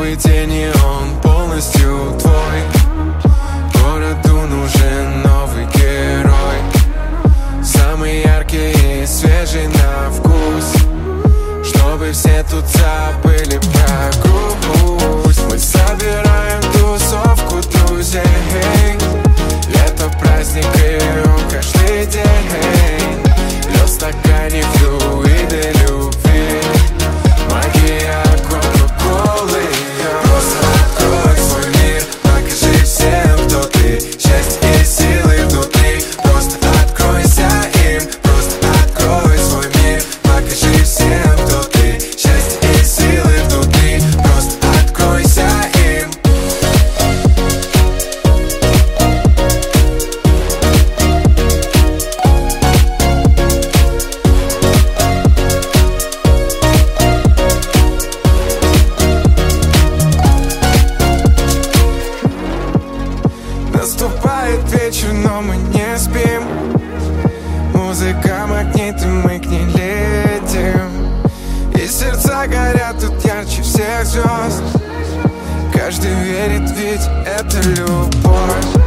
новый день, и он полностью твой. Городу нужен новый герой, самый яркий и свежий на вкус, чтобы все тут забыли про грусть. Мы собираем тусовку друзей, лето, праздник, и он каждый день. Лед в стакане, флюиды любви, магия кока-колы. Просто открой свой мир, покажи всем, кто ты. Счастье и силы внутри, просто откройся им. Просто открой свой мир, покажи всем, кто ты. Счастье и силы внутри, просто откройся им. Наступает вечер, но мы не спим. Музыка магнит, и мы к ней летим. И сердца горят тут ярче всех звезд. Каждый верит, ведь это любовь.